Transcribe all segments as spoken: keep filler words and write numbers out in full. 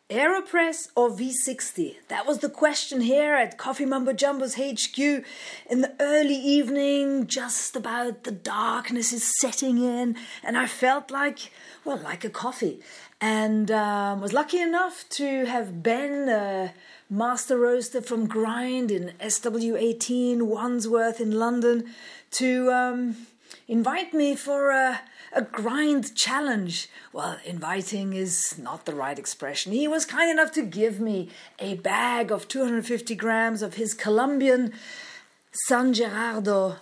AeroPress or V sixty? That was the question here at Coffee Mumbo Jumbo's H Q in the early evening, just about the darkness is setting in, and I felt like, well, like a coffee. And um, was lucky enough to have Ben, uh, master roaster from Grind in S W eighteen, Wandsworth in London, to um, invite me for a A grind challenge. Well, inviting is not the right expression. He was kind enough to give me a bag of two hundred fifty grams of his Colombian San Gerardo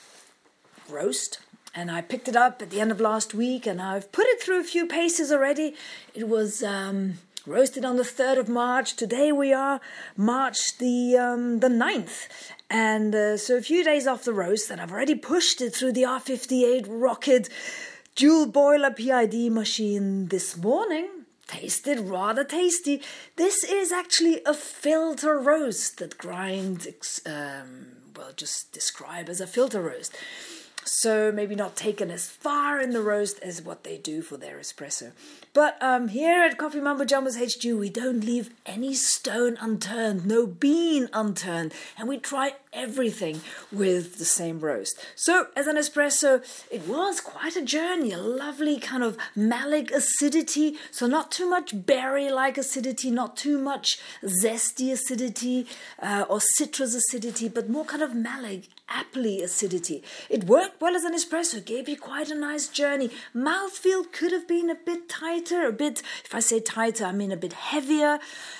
roast. And I picked it up at the end of last week, and I've put it through a few paces already. It was um, roasted on the third of March. Today we are March the um, the ninth. And uh, so a few days off the roast, and I've already pushed it through the R fifty-eight Rocket dual boiler P I D machine this morning. Tasted rather tasty. This is actually a filter roast that Grind, um, well, just describe as a filter roast. So maybe not taken as far in the roast as what they do for their espresso. But um, here at Coffee Mumbo Jumbo's H Q, we don't leave any stone unturned, no bean unturned, and we try everything with the same roast. So as an espresso, it was quite a journey, a lovely kind of malic acidity, so not too much berry-like acidity, not too much zesty acidity uh, or citrus acidity, but more kind of malic, appley acidity. It worked well as an espresso, gave you quite a nice journey. Mouthfeel could have been a bit tighter, a bit, if I say tighter, I mean a bit heavier,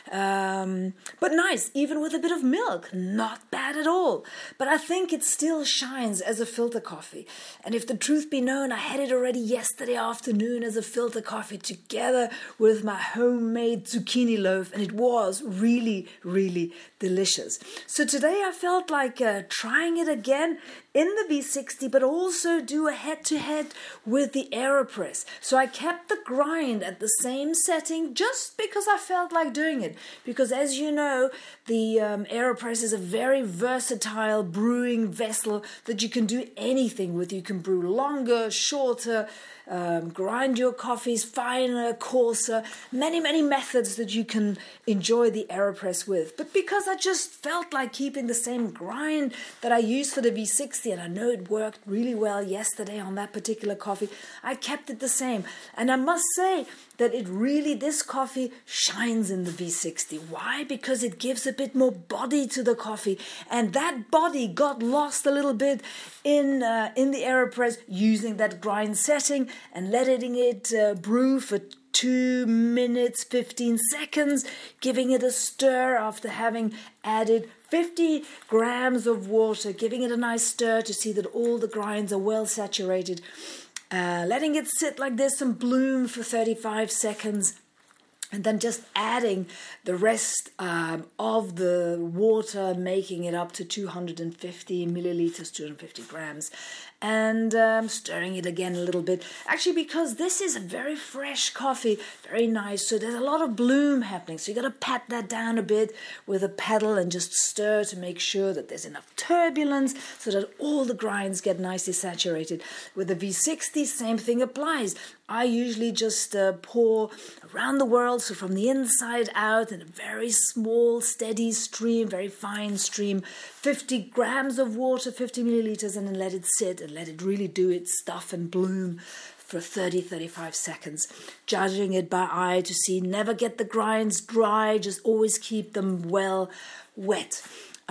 um, but nice, even with a bit of milk. Not bad at all. But I think it still shines as a filter coffee. And if the truth be known, I had it already yesterday afternoon as a filter coffee together with my homemade zucchini loaf, and it was really, really delicious. So today I felt like uh, trying it again in the V sixty, but also do a head-to-head with the AeroPress. So I kept the grind at the same setting just because I felt like doing it. Because as you know, the um, AeroPress is a very versatile brewing vessel that you can do anything with. You can brew longer, shorter, Um, grind your coffees finer, coarser, many, many methods that you can enjoy the AeroPress with. But because I just felt like keeping the same grind that I used for the V sixty, and I know it worked really well yesterday on that particular coffee, I kept it the same. And I must say that it really, this coffee shines in the V sixty. Why? Because it gives a bit more body to the coffee, and that body got lost a little bit in uh, in the AeroPress using that grind setting and letting it uh, brew for two minutes, fifteen seconds, giving it a stir after having added fifty grams of water, giving it a nice stir to see that all the grinds are well saturated. Uh, letting it sit like this and bloom for thirty-five seconds, and then just adding the rest um, of the water, making it up to two hundred fifty milliliters, two hundred fifty grams, and um, stirring it again a little bit. Actually, because this is a very fresh coffee, very nice, so there's a lot of bloom happening. So you got to pat that down a bit with a paddle and just stir to make sure that there's enough turbulence so that all the grinds get nicely saturated. With the V sixty, same thing applies. I usually just uh, pour around the world, so from the inside out in a very small, steady stream, very fine stream, fifty grams of water, fifty milliliters, and then let it sit and let it really do its stuff and bloom for thirty, thirty-five seconds. Judging it by eye to see, never get the grinds dry, just always keep them well wet.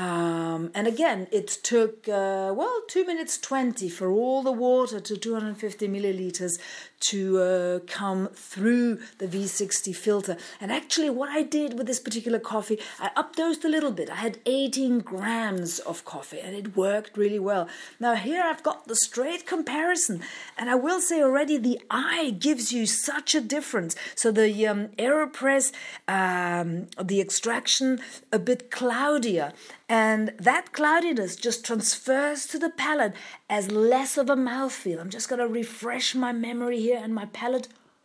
Um, and again, it took, uh, well, two minutes twenty for all the water to two hundred fifty milliliters to uh, come through the V sixty filter. And actually what I did with this particular coffee, I updosed a little bit. I had eighteen grams of coffee and it worked really well. Now here I've got the straight comparison, and I will say already the eye gives you such a difference. So the um, AeroPress, um, the extraction a bit cloudier, and that cloudiness just transfers to the palate as less of a mouthfeel. I'm just going to refresh my memory here and my palate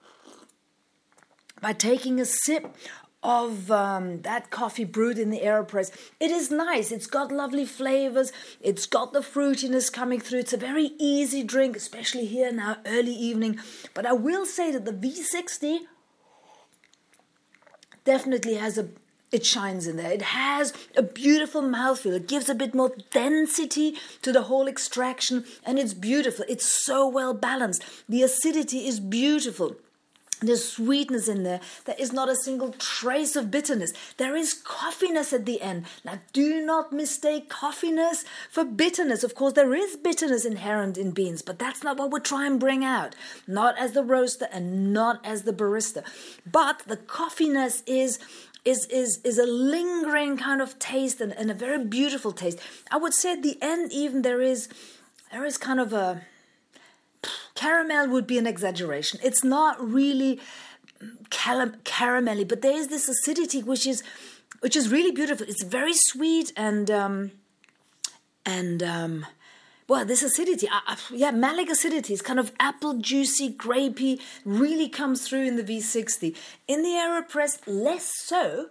by taking a sip of um, that coffee brewed in the AeroPress. It is nice. It's got lovely flavors. It's got the fruitiness coming through. It's a very easy drink, especially here now, early evening. But I will say that the V sixty definitely has a, it shines in there. It has a beautiful mouthfeel. It gives a bit more density to the whole extraction, and it's beautiful. It's so well balanced. The acidity is beautiful. There's sweetness in there. There is not a single trace of bitterness. There is coffeeness at the end. Now, do not mistake coffeeness for bitterness. Of course, there is bitterness inherent in beans, but that's not what we're trying to bring out. Not as the roaster and not as the barista. But the coffeeness is is is is a lingering kind of taste and, and a very beautiful taste. I would say at the end even there is there is kind of a caramel would be an exaggeration. It's not really cal- caramelly, but there is this acidity which is which is really beautiful. It's very sweet and um, and um, well, this acidity, uh, uh, yeah, malic acidity is kind of apple juicy, grapey, really comes through in the V sixty. In the AeroPress, less so.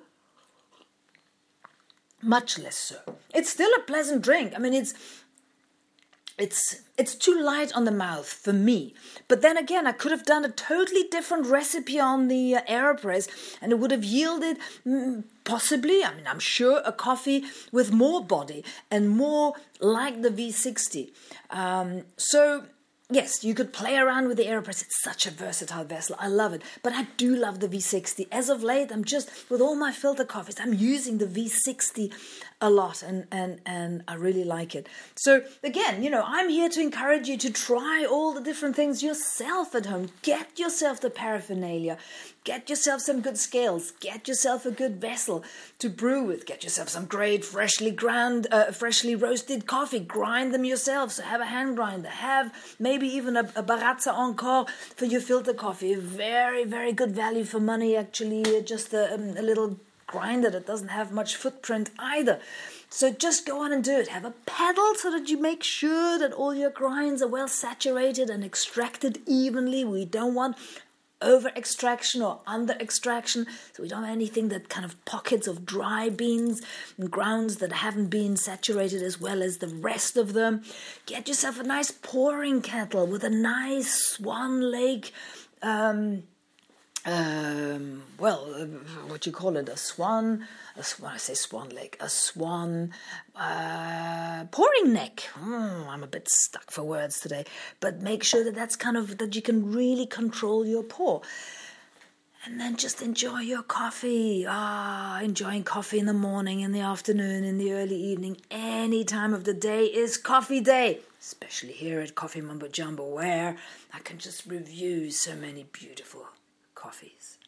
Much less so. It's still a pleasant drink. I mean, it's It's it's too light on the mouth for me. But then again, I could have done a totally different recipe on the uh, AeroPress and it would have yielded mm, possibly, I mean, I'm sure, a coffee with more body and more like the V sixty. Um, so, yes, you could play around with the AeroPress. It's such a versatile vessel. I love it. But I do love the V sixty. As of late, I'm just, with all my filter coffees, I'm using the V sixty a lot and, and, and I really like it. So again, you know, I'm here to encourage you to try all the different things yourself at home. Get yourself the paraphernalia. Get yourself some good scales. Get yourself a good vessel to brew with. Get yourself some great freshly ground, uh, freshly roasted coffee. Grind them yourself. So have a hand grinder. Have maybe even a, a Baratza Encore for your filter coffee. Very, very good value for money actually. Just a, um, a little grinder that doesn't have much footprint either. So just go on and do it. Have a pedal so that you make sure that all your grinds are well saturated and extracted evenly. We don't want over extraction or under extraction, so we don't have anything that kind of pockets of dry beans and grounds that haven't been saturated as well as the rest of them. Get yourself a nice pouring kettle with a nice Swan Lake um Um, well, uh, what you call it, a swan, a swan, I say Swan Lake, a swan, uh, pouring neck. Mm, I'm a bit stuck for words today, but make sure that that's kind of, that you can really control your pour. And then just enjoy your coffee. Ah, enjoying coffee in the morning, in the afternoon, in the early evening, any time of the day is coffee day. Especially here at Coffee Mumbo Jumbo, where I can just review so many beautiful coffees.